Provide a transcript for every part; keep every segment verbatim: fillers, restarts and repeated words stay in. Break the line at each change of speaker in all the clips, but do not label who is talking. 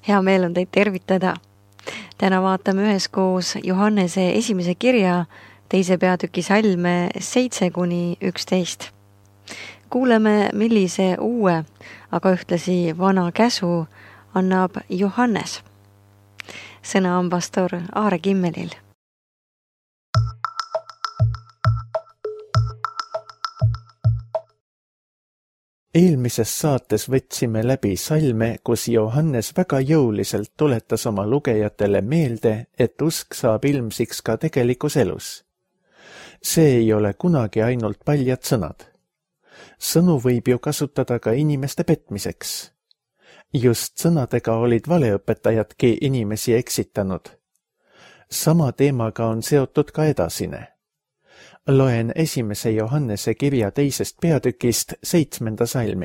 Hea meel on teid tervitada. Täna vaatame üheskoos Johannese esimese kirja teise peatüki salme seitse kuni üksteist. Kuuleme, millise uue, aga ühtlasi vana käsu annab Johannes. Sõna on pastor Aare Kimmelil.
Eelmises saates võtsime läbi salme, kus Johannes väga jõuliselt tuletas oma lugejatele meelde, et usk saab ilmsiks ka tegelikus elus. See ei ole kunagi ainult paljad sõnad. Sõnu võib ju kasutada ka inimeste petmiseks. Just sõnadega olid valeõpetajadki inimesi eksitanud. Sama teemaga on seotud ka edasine. Loen esimese Johannese kirja teisest peatükist seitsmenda salmi.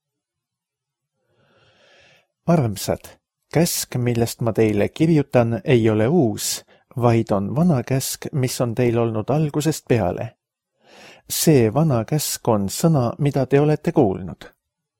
Armsad, käsk, millest ma teile kirjutan, ei ole uus, vaid on vana käsk, mis on teil olnud algusest peale. See vana käsk on sõna, mida te olete kuulnud.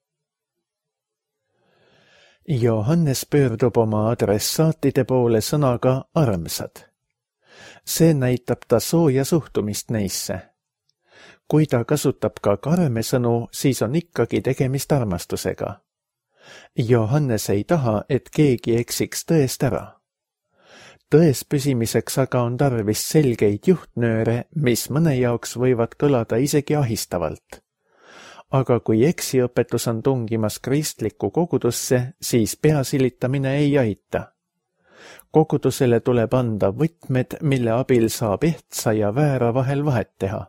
Johannes pöördub oma adressaatide poole sõnaga armsad. See näitab ta sooja suhtumist neisse. Kui ta kasutab ka karme sõnu, siis on ikkagi tegemist armastusega. Johannes ei taha, et keegi eksiks tõest ära. Tões püsimiseks aga on tarvis selgeid juhtnööre, mis mõne jaoks võivad kõlada isegi ahistavalt. Aga kui eksiõpetus on tungimas kristlikku kogudusse, siis peasilitamine ei aita. Kogudusele tuleb anda võtmed, mille abil saab ehtsa ja väära vahel vahet teha.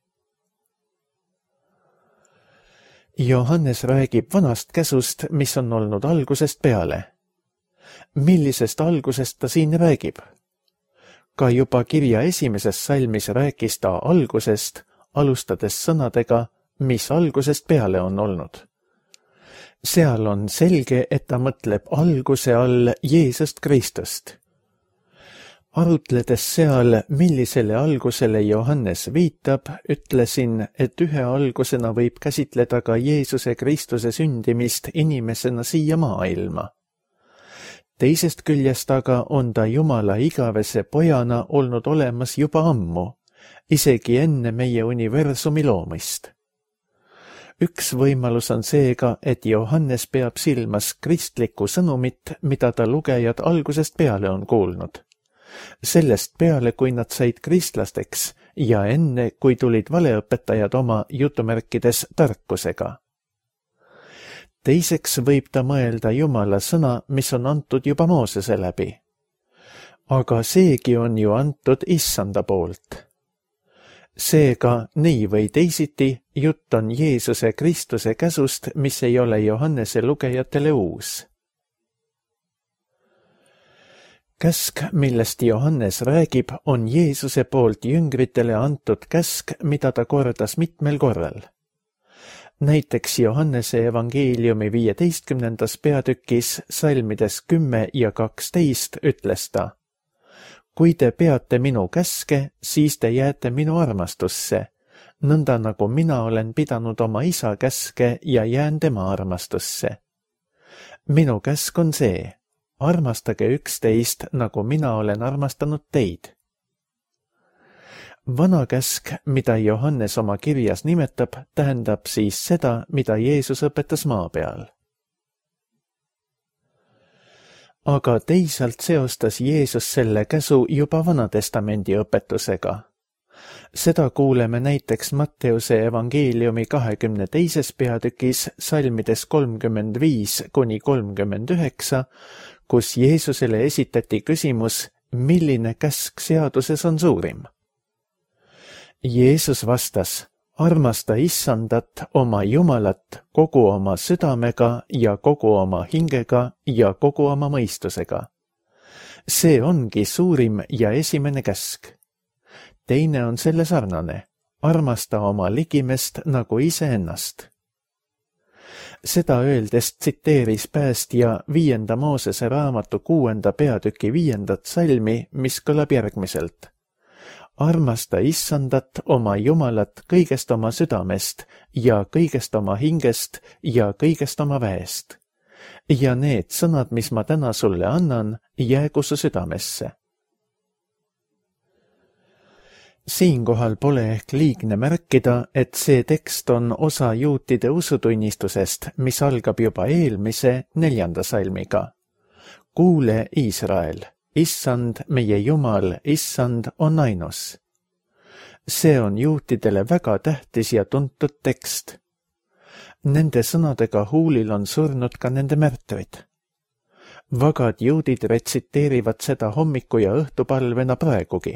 Johannes räägib vanast käsust, mis on olnud algusest peale. Millisest algusest ta siin räägib? Ka juba kirja esimeses salmis rääkis ta algusest, alustades sõnadega, mis algusest peale on olnud. Seal on selge, et ta mõtleb alguse all Jeesust Kristust. Arutledes seal, millisele algusele Johannes viitab, ütlesin, et ühe algusena võib käsitleda ka Jeesuse Kristuse sündimist inimesena siia maailma. Teisest küljest aga on ta Jumala igavese pojana olnud olemas juba ammu, isegi enne meie universumi loomist. Üks võimalus on seega, et Johannes peab silmas kristlikku sõnumit, mida ta lugejad algusest peale on kuulnud. Sellest peale, kui nad said kristlasteks ja enne, kui tulid valeõpetajad oma jutumärkides tarkusega. Teiseks võib ta mõelda Jumala sõna, mis on antud juba Moosese läbi. Aga seegi on ju antud Issanda poolt. Seega, nii või teisiti, jutt on Jeesuse Kristuse käsust, mis ei ole Johannese lugejatele uus. Käsk, millest Johannes räägib, on Jeesuse poolt jüngritele antud käsk, mida ta kordas mitmel korral. Näiteks Johannese evangeeliumi viieteistkümnendas peatükis salmides kümme ja kaksteist ütles ta: Kui te peate minu käske, siis te jääte minu armastusse, nõnda nagu mina olen pidanud oma isa käske ja jään tema armastusse. Minu käsk on see, armastage üksteist, nagu mina olen armastanud teid. Vana käsk, mida Johannes oma kirjas nimetab, tähendab siis seda, mida Jeesus õpetas maa peal. Aga teisalt seostas Jeesus selle käsu juba Vanatestamendi õpetusega. Seda kuuleme näiteks Matteuse evangeeliumi kahekümne teises peatükis salmides kolmkümmend viis kuni kolmkümmend üheksa, kus Jeesusele esitati küsimus, milline käsk seaduses on suurim. Jeesus vastas: armasta Issandat, oma Jumalat, kogu oma südamega ja kogu oma hingega ja kogu oma mõistusega. See ongi suurim ja esimene käsk. Teine on selle sarnane: armasta oma ligimest nagu iseennast. Seda öeldes tsiteeris päästja viienda Moosese raamatu kuuenda peatüki viiendat salmi, mis kõlab järgmiselt: armasta Issandat, oma Jumalat, kõigest oma südamest ja kõigest oma hingest ja kõigest oma väest. ja need sõnad, mis ma täna sulle annan, jäägu su südamesse. Siinkohal pole ehk liigne märkida, et see tekst on osa juutide usutunnistusest, mis algab juba eelmise neljanda salmiga. Kuule, Iisrael, issand, meie Jumal, issand on ainus. See on juutidele väga tähtis ja tuntud tekst. Nende sõnadega huulil on surnud ka nende märtrid. Vagad juudid retsiteerivad seda hommiku ja õhtupalvena praegugi.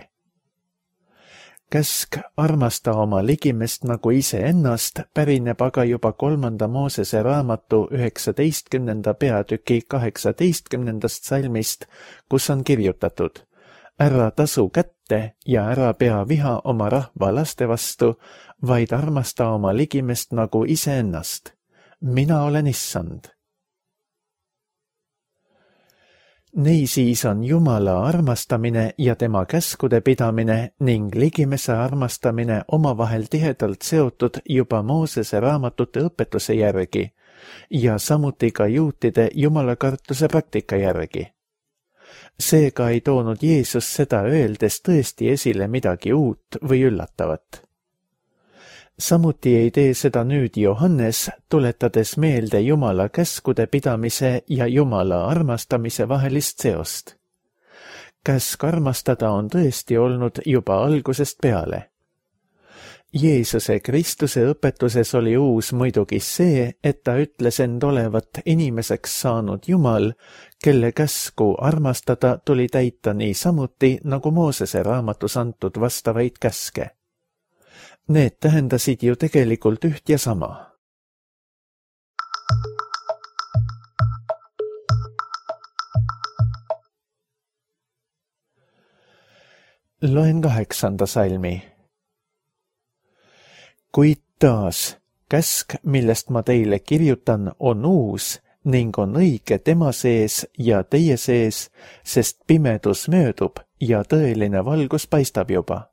Käsk armasta oma ligimest nagu iseennast pärineb aga juba kolmanda Moosese raamatu üheksateistkümnenda peatüki kaheksateistkümnendast salmist, kus on kirjutatud: ära tasu kätte ja ära pea viha oma rahva laste vastu, vaid armasta oma ligimest nagu iseennast. Mina olen issand. Niisiis on Jumala armastamine ja tema käskude pidamine ning ligimese armastamine omavahel tihedalt seotud juba Moosese raamatute õpetuse järgi ja samuti ka juutide jumalakartuse praktika järgi. Seega ei toonud Jeesus seda öeldes tõesti esile midagi uut või üllatavat. Samuti ei tee seda nüüd Johannes, tuletades meelde Jumala käskude pidamise ja Jumala armastamise vahelist seost. Käsk armastada on tõesti olnud juba algusest peale. Jeesuse Kristuse õpetuses oli uus muidugi see, et ta ütles end olevat inimeseks saanud Jumal, kelle käsku armastada tuli täita nii samuti nagu Moosese raamatus antud vastavaid käske. Need tähendasid ju tegelikult üht ja sama. Loen kaheksanda salmi. Kuid taas, käsk, millest ma teile kirjutan, on uus ning on õige tema sees ja teie sees, sest pimedus möödub ja tõeline valgus paistab juba.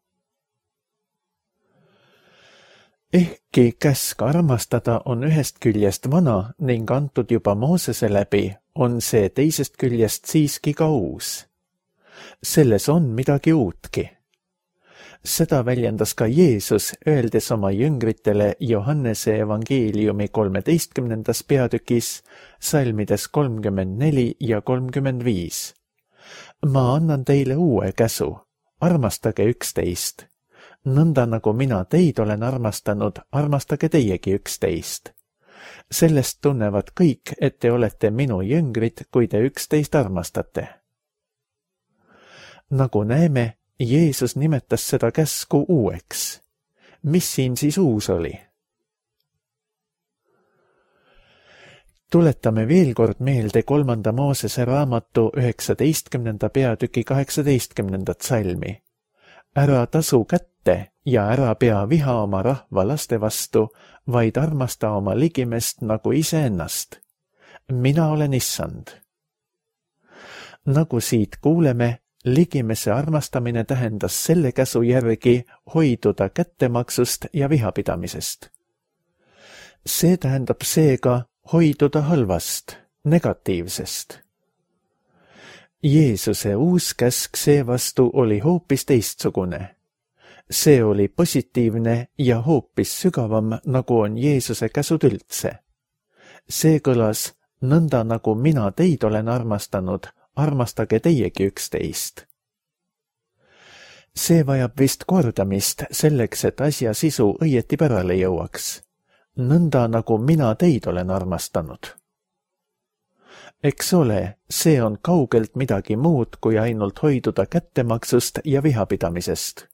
Ehkki käsk armastada on ühest küljest vana ning antud juba Moosese läbi, on see teisest küljest siiski ka uus. Selles on midagi uutki. Seda väljendas ka Jeesus, öeldes oma jüngritele Johannese evangeeliumi kolmeteistkümnendas peatükis, salmides kolmkümmend neli ja kolmkümmend viis. Ma annan teile uue käsu, armastage üksteist. Nõnda nagu mina teid olen armastanud, armastage teiegi üksteist. Sellest tunnevad kõik, et te olete minu jüngrid, kui te üksteist armastate. Nagu näeme, Jeesus nimetas seda käsku uueks. Mis siin siis uus oli? Tuletame veel kord meelde kolmanda Moosese raamatu üheksateistkümnenda peatüki kaheksateistkümnendat salmi. Ära tasu kätte ja ära pea viha oma rahva laste vastu, vaid armasta oma ligimest nagu iseennast. Mina olen issand. Nagu siit kuuleme, ligimese armastamine tähendas selle käsu järgi hoiduda kättemaksust ja vihapidamisest. See tähendab seega hoiduda halvast, negatiivsest. Jeesuse uus käsk seevastu oli hoopis teistsugune. See oli positiivne ja hoopis sügavam, nagu on Jeesuse käsud üldse. See kõlas, nõnda nagu mina teid olen armastanud, armastage teiegi üksteist. See vajab vist kordamist selleks, et asja sisu õieti pärale jõuaks. Nõnda nagu mina teid olen armastanud. Eks ole, see on kaugelt midagi muud, kui ainult hoiduda kättemaksust ja vihapidamisest.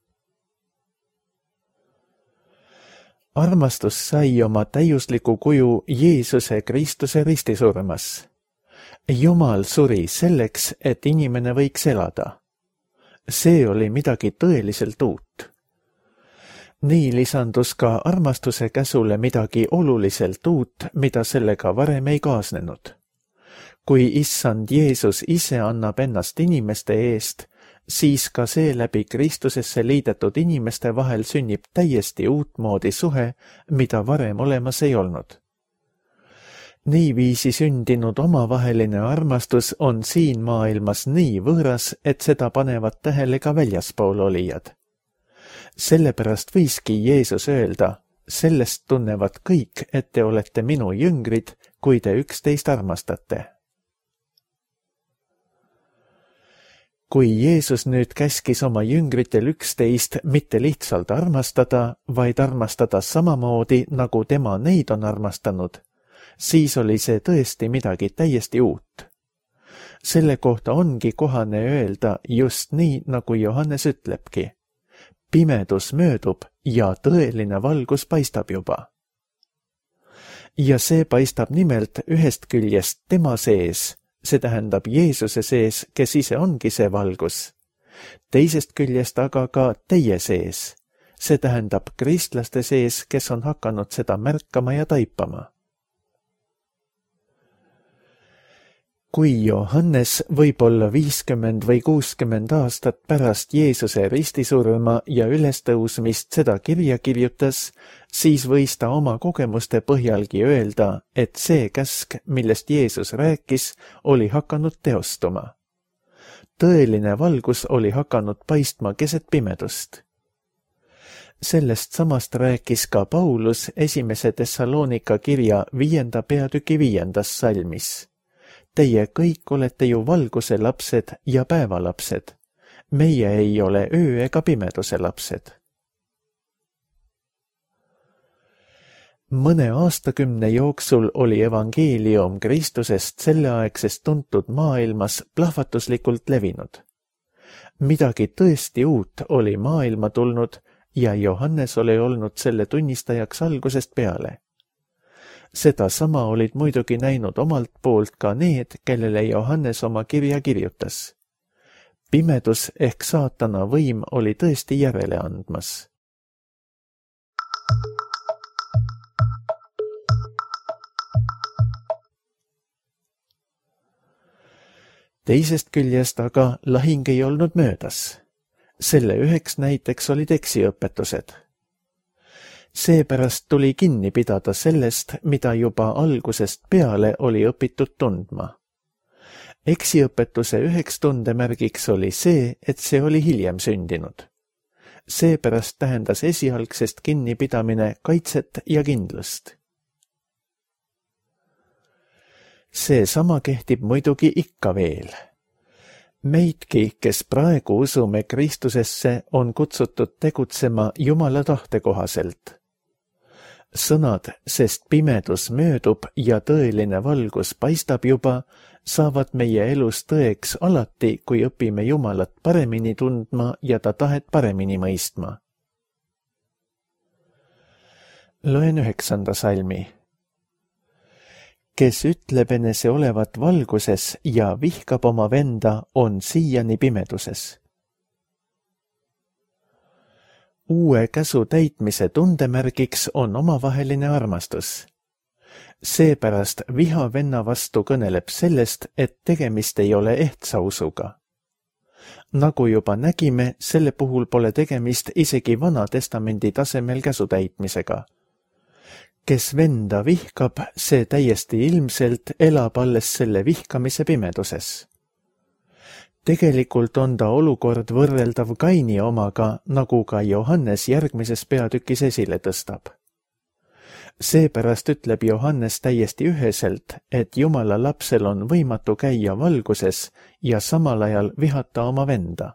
Armastus sai oma täiusliku kuju Jeesuse Kristuse ristisurmas. Jumal suri selleks, et inimene võiks elada. See oli midagi tõeliselt uut. Nii lisandus ka armastuse käsule midagi oluliselt uut, mida sellega varem ei kaasnenud. Kui issand Jeesus ise annab ennast inimeste eest, siis ka seeläbi Kristusesse liidetud inimeste vahel sünnib täiesti uutmoodi suhe, mida varem olemas ei olnud. Niiviisi sündinud omavaheline armastus on siin maailmas nii võõras, et seda panevad tähele ka väljaspool olijad. Sellepärast võiski Jeesus öelda, sellest tunnevad kõik, et te olete minu jüngrid, kui te üksteist armastate. Kui Jeesus nüüd käskis oma jüngritel üksteist mitte lihtsalt armastada, vaid armastada samamoodi, nagu tema neid on armastanud, siis oli see tõesti midagi täiesti uut. Selle kohta ongi kohane öelda just nii, nagu Johannes ütlebki. Pimedus möödub ja tõeline valgus paistab juba. Ja see paistab nimelt ühest küljest tema sees, see tähendab Jeesuse sees, kes ise ongi see valgus. Teisest küljest aga ka teie sees, see tähendab kristlaste sees, kes on hakanud seda märkama ja taipama. Kui Johannes võib-olla viiskümmend või kuuskümmend aastat pärast Jeesuse ristisurma ja ülestõusmist seda kirja kirjutas, siis võis ta oma kogemuste põhjalgi öelda, et see käsk, millest Jeesus rääkis, oli hakanud teostuma. Tõeline valgus oli hakanud paistma keset pimedust. Sellest samast rääkis ka Paulus esimese Thessalonika kirja viienda peatüki viiendas salmis. Teie kõik olete ju valguse lapsed ja päevalapsed. Meie ei ole öö ega pimeduse lapsed. Mõne aastakümne jooksul oli evangeelium Kristusest selleaegsest tuntud maailmas plahvatuslikult levinud. Midagi tõesti uut oli maailma tulnud ja Johannes oli olnud selle tunnistajaks algusest peale. Seda sama olid muidugi näinud omalt poolt ka need, kellele Johannes oma kirja kirjutas. Pimedus ehk saatana võim oli tõesti järele andmas. Teisest küljest aga lahing ei olnud möödas. Selle üheks näiteks olid eksiõpetused. Seepärast tuli kinni pidada sellest, mida juba algusest peale oli õpitud tundma. Eksiõpetuse üheks tundemärgiks oli see, et see oli hiljem sündinud. Seepärast tähendas esialgsest kinnipidamine kaitset ja kindlust. See sama kehtib muidugi ikka veel. Meidki, kes praegu usume Kristusesse, on kutsutud tegutsema Jumala tahte kohaselt. Sõnad, sest pimedus möödub ja tõeline valgus paistab juba, saavad meie elus tõeks alati, kui õpime Jumalat paremini tundma ja ta tahet paremini mõistma. Loen üheksanda salmi. Kes ütleb enese olevat valguses ja vihkab oma venda, on siiani pimeduses. Uue käsu täitmise tundemärgiks on omavaheline armastus. Seepärast viha venna vastu kõneleb sellest, et tegemist ei ole ehtsa usuga. Nagu juba nägime, selle puhul pole tegemist isegi Vana Testamendi tasemel käsu täitmisega. Kes venda vihkab, see täiesti ilmselt elab alles selle vihkamise pimeduses. Tegelikult on ta olukord võrreldav Kaini omaga, nagu ka Johannes järgmises peatükis esile tõstab. Seepärast ütleb Johannes täiesti üheselt, et Jumala lapsel on võimatu käia valguses ja samal ajal vihata oma venda.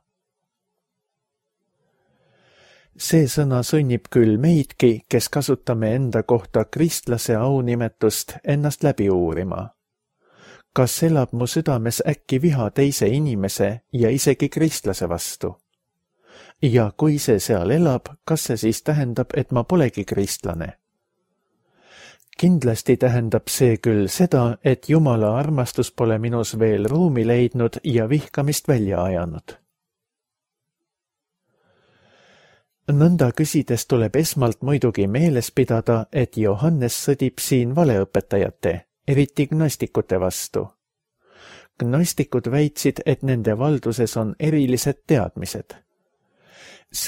See sõna sunnib küll meidki, kes kasutame enda kohta kristlase aunimetust, ennast läbi uurima. Kas elab mu südames äkki viha teise inimese ja isegi kristlase vastu? Ja kui see seal elab, kas see siis tähendab, et ma polegi kristlane? Kindlasti tähendab see küll seda, et Jumala armastus pole minus veel ruumi leidnud ja vihkamist välja ajanud. Nõnda küsides tuleb esmalt muidugi meeles pidada, et Johannes sõdib siin valeõpetajate, eriti gnostikute vastu. Gnostikud väitsid, et nende valduses on erilised teadmised.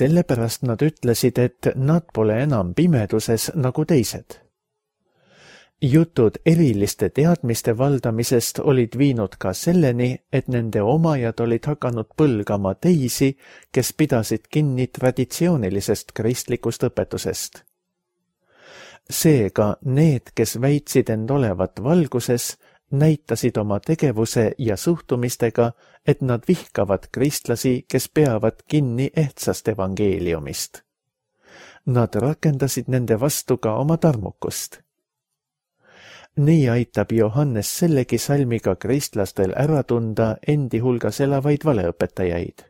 Sellepärast nad ütlesid, et nad pole enam pimeduses nagu teised. Jutud eriliste teadmiste valdamisest olid viinud ka selleni, et nende omajad olid hakanud põlgama teisi, kes pidasid kinni traditsioonilisest kristlikust õpetusest. Seega need, kes väitsid end olevat valguses, näitasid oma tegevuse ja suhtumistega, et nad vihkavad kristlasi, kes peavad kinni ehtsast evangeeliumist. Nad rakendasid nende vastu ka oma tarmukust. Nii aitab Johannes sellegi salmiga kristlastel ära tunda endi hulgas elavaid valeõpetajaid.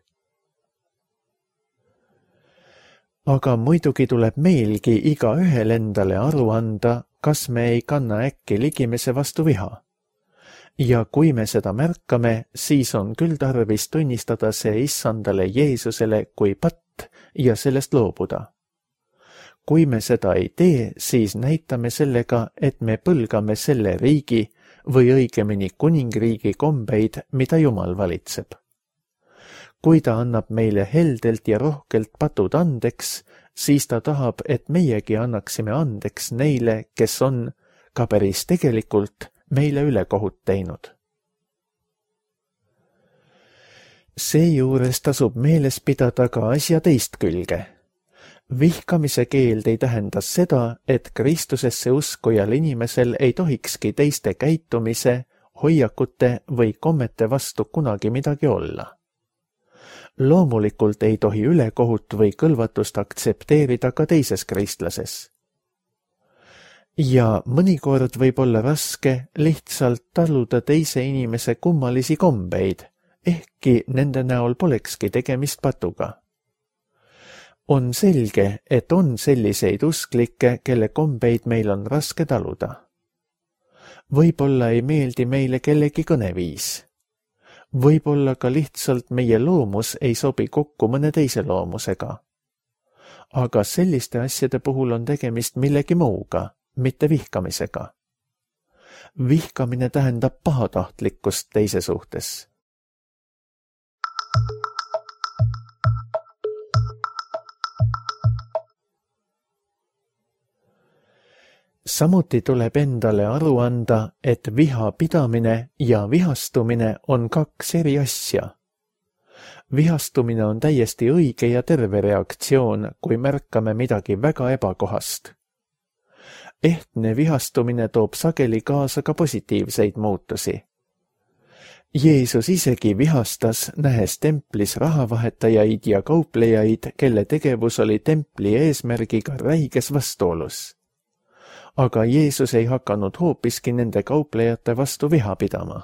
Aga muidugi tuleb meilgi igaühel endale aru anda, kas me ei kanna äkki ligimese vastu viha. Ja kui me seda märkame, siis on küll tarvis tunnistada see issandale Jeesusele kui patt ja sellest loobuda. Kui me seda ei tee, siis näitame sellega, et me põlgame selle riigi või õigemini kuningriigi kombeid, mida Jumal valitseb. Kui ta annab meile heldelt ja rohkelt patud andeks, siis ta tahab, et meiegi annaksime andeks neile, kes on ka päris tegelikult meile ülekohut teinud. Seejuures tasub meeles pidada ka asja teist külge. Vihkamise keeld ei tähenda seda, et Kristusesse uskujal inimesel ei tohikski teiste käitumise, hoiakute või kommete vastu kunagi midagi olla. Loomulikult ei tohi ülekohut või kõlvatust aktsepteerida ka teises kristlases. Ja mõnikord võib olla raske lihtsalt taluda teise inimese kummalisi kombeid, ehkki nende näol polekski tegemist patuga. On selge, et on selliseid usklikke, kelle kombeid meil on raske taluda. Võib-olla ei meeldi meile kellegi kõneviis. Võib-olla ka lihtsalt meie loomus ei sobi kokku mõne teise loomusega. Aga selliste asjade puhul on tegemist millegi muuga, mitte vihkamisega. Vihkamine tähendab pahatahtlikkust teise suhtes. Samuti tuleb endale aru anda, et viha pidamine ja vihastumine on kaks eri asja. Vihastumine on täiesti õige ja terve reaktsioon, kui märkame midagi väga ebakohast. Ehtne vihastumine toob sageli kaasa ka positiivseid muutusi. Jeesus isegi vihastas, nähes templis rahavahetajaid ja kauplejaid, kelle tegevus oli templi eesmärgiga räiges vastuolus. Aga Jeesus ei hakanud hoopiski nende kauplejate vastu viha pidama.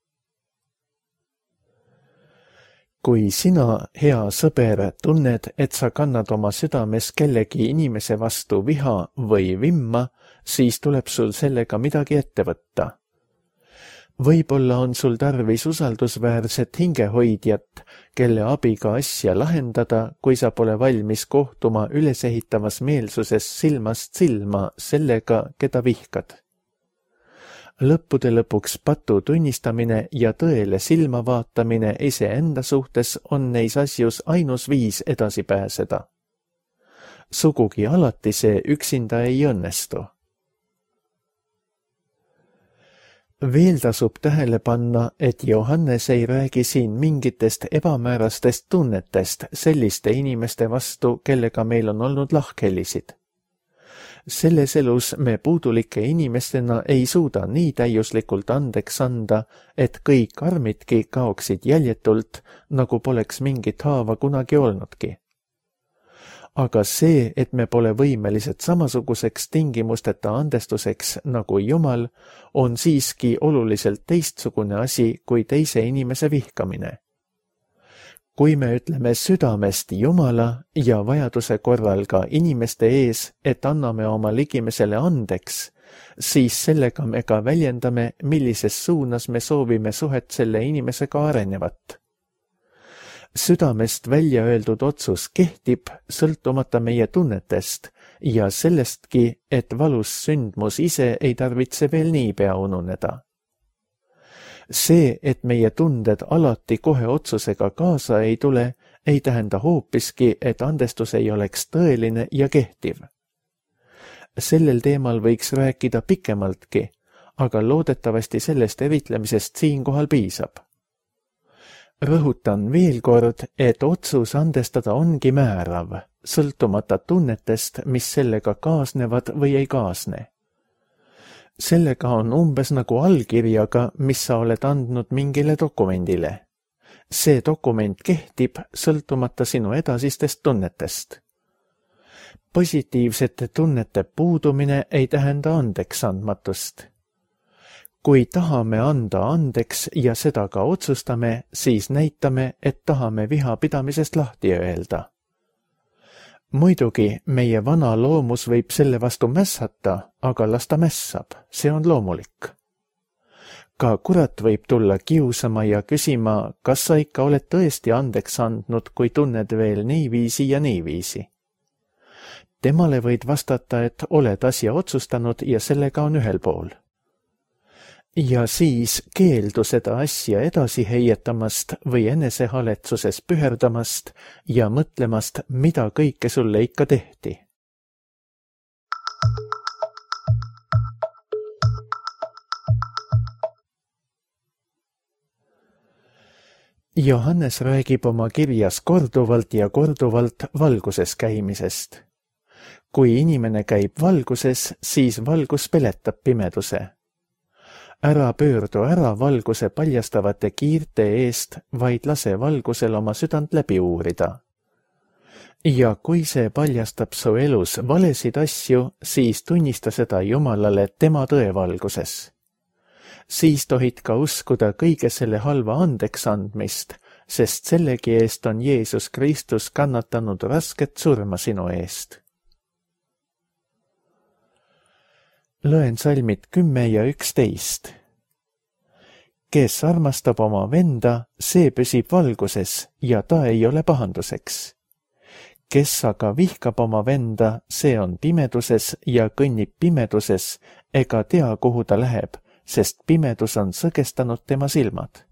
Kui sina, hea sõber, tunned, et sa kannad oma südames kellegi inimese vastu viha või vimma, siis tuleb sul sellega midagi ette võtta. Võib-olla on sul tarvis usaldusväärset hingehoidjat, kelle abiga asja lahendada, kui sa pole valmis kohtuma ülesehitavas meelsuses silmast silma sellega, keda vihkad. Lõppude lõpuks patu tunnistamine ja tõele silma vaatamine iseenda suhtes on neis asjus ainus viis edasi pääseda. Sugugi alati see üksinda ei õnnestu. Veel tasub tähele panna, et Johannes ei räägi siin mingitest ebamäärastest tunnetest selliste inimeste vastu, kellega meil on olnud lahkhelisid. Selles elus me puudulike inimestena ei suuda nii täiuslikult andeks anda, et kõik armidki kaoksid jäljetult, nagu poleks mingit haava kunagi olnudki. Aga see, et me pole võimelised samasuguseks tingimusteta andestuseks nagu Jumal, on siiski oluliselt teistsugune asi kui teise inimese vihkamine. Kui me ütleme südamest Jumala ja vajaduse korral ka inimeste ees, et anname oma ligimesele andeks, siis sellega me ka väljendame, millises suunas me soovime suhet selle inimesega arenevat. Südamest välja öeldud otsus kehtib sõltumata meie tunnetest ja sellestki, et valus sündmus ise ei tarvitse veel niipea ununeda. See, et meie tunded alati kohe otsusega kaasa ei tule, ei tähenda hoopiski, et andestus ei oleks tõeline ja kehtiv. Sellel teemal võiks rääkida pikemaltki, aga loodetavasti sellest eritlemisest siinkohal piisab. Rõhutan veel kord, et otsus andestada ongi määrav, sõltumata tunnetest, mis sellega kaasnevad või ei kaasne. Sellega on umbes nagu allkirjaga, mis sa oled andnud mingile dokumendile. See dokument kehtib sõltumata sinu edasistest tunnetest. Positiivsete tunnete puudumine ei tähenda andeks andmatust. Kui tahame anda andeks ja seda ka otsustame, siis näitame, et tahame viha pidamisest lahti öelda. Muidugi, meie vana loomus võib selle vastu mässata, aga las ta mässab, see on loomulik. Ka kurat võib tulla kiusama ja küsima, kas sa ikka oled tõesti andeks andnud, kui tunned veel niiviisi ja niiviisi. Temale võid vastata, et oled asja otsustanud ja sellega on ühel pool. Ja siis keeldu seda asja edasi heietamast või enesehaletsuses püherdamast ja mõtlemast, mida kõike sulle ikka tehti. Johannes räägib oma kirjas korduvalt ja korduvalt valguses käimisest. Kui inimene käib valguses, siis valgus peletab pimeduse. Ära pöördu ära valguse paljastavate kiirte eest, vaid lase valgusel oma südant läbi uurida. Ja kui see paljastab su elus valesid asju, siis tunnista seda Jumalale tema tõevalguses. Siis tohid ka uskuda kõige selle halva andeks andmist, sest sellegi eest on Jeesus Kristus kannatanud rasket surma sinu eest. Loen salmid kümme ja üksteist. Kes armastab oma venda, see püsib valguses ja ta ei ole pahanduseks. Kes aga vihkab oma venda, see on pimeduses ja kõnnib pimeduses ega tea, kuhu ta läheb, sest pimedus on sõgestanud tema silmad.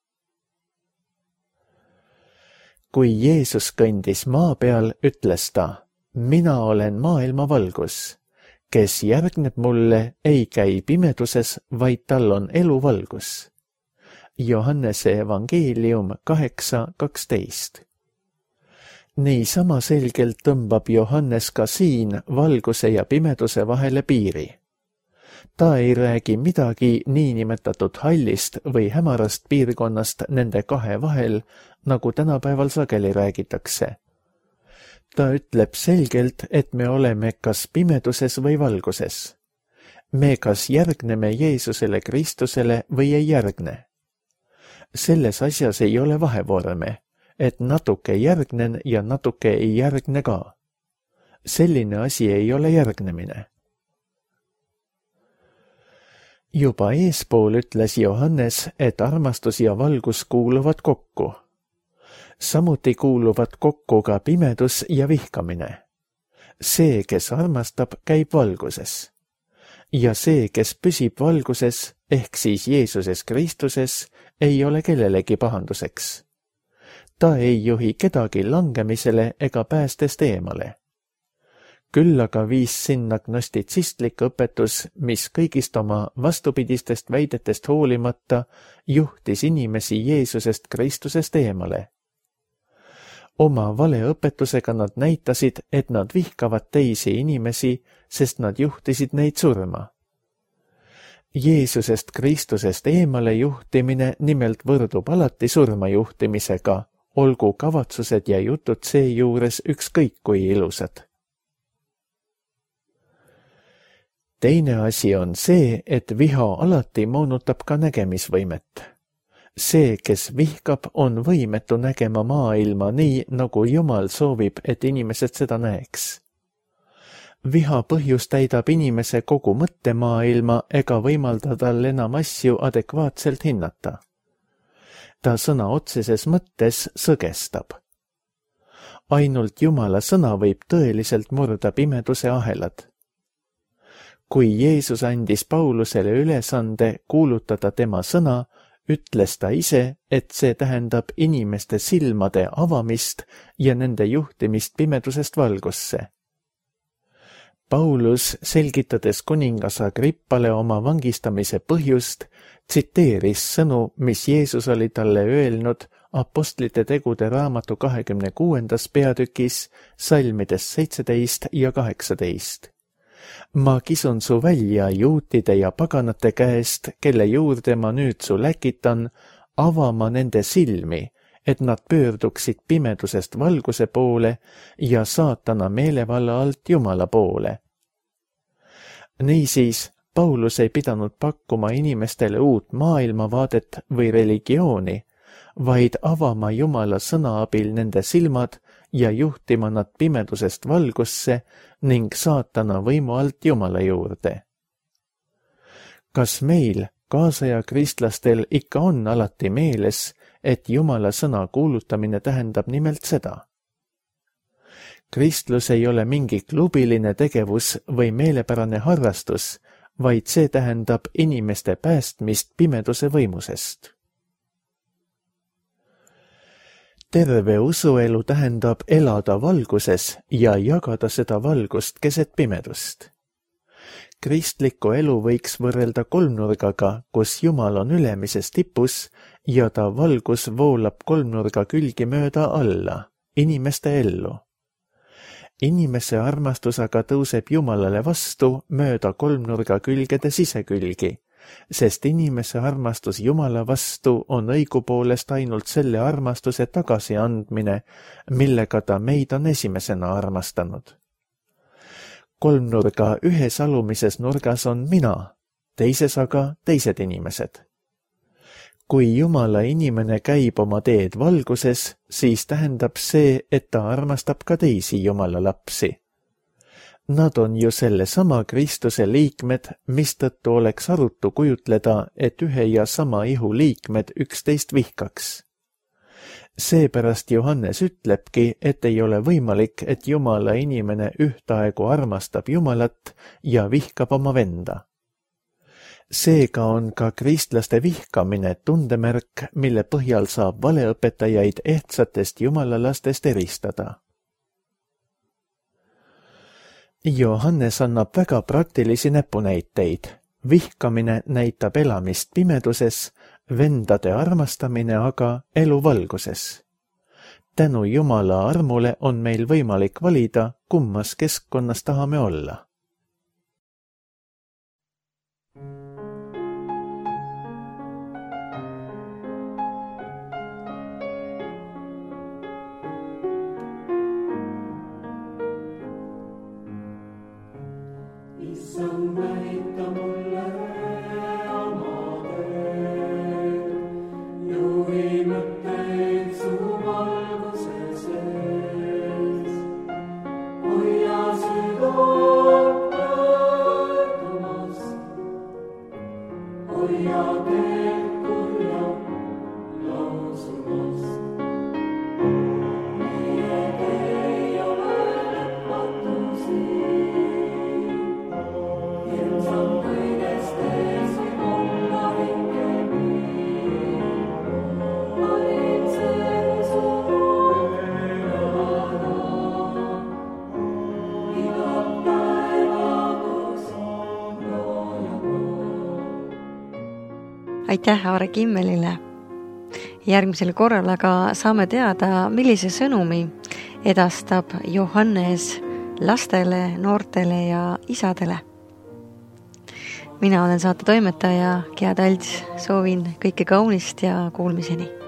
Kui Jeesus kõndis maa peal, ütles ta, mina olen maailma valgus. Kes järgneb mulle, ei käi pimeduses, vaid tal on eluvalgus. Johannese evangeelium kaheksa kaksteist. Niisama selgelt tõmbab Johannes ka siin valguse ja pimeduse vahele piiri. Ta ei räägi midagi niinimetatud hallist või hämarast piirkonnast nende kahe vahel, nagu tänapäeval sageli räägitakse. Ta ütleb selgelt, et me oleme kas pimeduses või valguses. Me kas järgneme Jeesusele Kristusele või ei järgne. Selles asjas ei ole vahevorme, et natuke järgnen ja natuke ei järgne ka. Selline asi ei ole järgnemine. Juba eespool ütles Johannes, et armastus ja valgus kuuluvad kokku. Samuti kuuluvad kokku ka pimedus ja vihkamine. See, kes armastab, käib valguses. Ja see, kes püsib valguses, ehk siis Jeesuses Kristuses, ei ole kellelegi pahanduseks. Ta ei juhi kedagi langemisele ega päästest eemale. Küll aga viis sinna gnostitsistlik õpetus, mis kõigist oma vastupidistest väidetest hoolimata juhtis inimesi Jeesusest Kristusest eemale. Oma valeõpetusega nad näitasid, et nad vihkavad teisi inimesi, sest nad juhtisid neid surma. Jeesusest Kristusest eemale juhtimine nimelt võrdub alati surma juhtimisega, olgu kavatsused ja jutud seejuures ükskõik kui ilusad. Teine asi on see, et viha alati moonutab ka nägemisvõimet. See, kes vihkab, on võimetu nägema maailma nii, nagu Jumal soovib, et inimesed seda näeks. Viha põhjus täidab inimese kogu mõttemaailma ega võimalda tal enam asju adekvaatselt hinnata. Ta sõna otseses mõttes sõgestab. Ainult Jumala sõna võib tõeliselt murda pimeduse ahelad. Kui Jeesus andis Paulusele ülesande kuulutada tema sõna, ütles ta ise, et see tähendab inimeste silmade avamist ja nende juhtimist pimedusest valgusse. Paulus, selgitades kuningas Agrippale oma vangistamise põhjust, tsiteeris sõnu, mis Jeesus oli talle öelnud Apostlite tegude raamatu kahekümne kuuendas peatükis, salmides seitseteist ja kaheksateist. Ma kisun su välja juutide ja paganate käest, kelle juurde ma nüüd su läkitan, avama nende silmi, et nad pöörduksid pimedusest valguse poole ja saatana meelevalla alt Jumala poole. Niisiis, Paulus ei pidanud pakkuma inimestele uut maailmavaadet või religiooni, vaid avama Jumala sõna abil nende silmad ja juhtima nad pimedusest valgusse ning saatana võimu alt Jumala juurde. Kas meil, kaasaja kristlastel, ikka on alati meeles, et Jumala sõna kuulutamine tähendab nimelt seda? Kristlus ei ole mingi klubiline tegevus või meelepärane harrastus, vaid see tähendab inimeste päästmist pimeduse võimusest. Terve usuelu tähendab elada valguses ja jagada seda valgust keset pimedust. Kristlikku elu võiks võrrelda kolmnurgaga, kus Jumal on ülemises tipus ja ta valgus voolab kolmnurga külgi mööda alla, inimeste ellu. Inimese armastus aga tõuseb Jumalale vastu mööda kolmnurga külgede sisekülgi, sest inimese armastus Jumala vastu on õigupoolest ainult selle armastuse tagasiandmine, millega ta meid on esimesena armastanud. Kolmnurga ühes alumises nurgas on mina, teises aga teised inimesed. Kui Jumala inimene käib oma teed valguses, siis tähendab see, et ta armastab ka teisi Jumala lapsi. Nad on ju selle sama Kristuse liikmed, mistõttu oleks arutu kujutleda, et ühe ja sama ihu liikmed üksteist vihkaks. Seepärast Johannes ütlebki, et ei ole võimalik, et Jumala inimene ühtaegu armastab Jumalat ja vihkab oma venda. Seega on ka kristlaste vihkamine tundemärk, mille põhjal saab valeõpetajaid ehtsatest Jumala lastest eristada. Johannes annab väga praktilisi näpunäiteid. Vihkamine näitab elamist pimeduses, vendade armastamine aga elu valguses. Tänu Jumala armule on meil võimalik valida, kummas keskkonnas tahame olla.
Issand, näita mulle oma teed, juhi mõtteid su valguse sees. Hoia südant pöördumas, hoia teed kurja lausumas. Meie ei ole lõpmatusi.
Aitäh Aare Kimmelile. Järgmisel korral aga saame teada, millise sõnumi edastab Johannes lastele, noortele ja isadele. Mina olen saate toimetaja Gea Talts, soovin kõike kaunist ja kuulmiseni.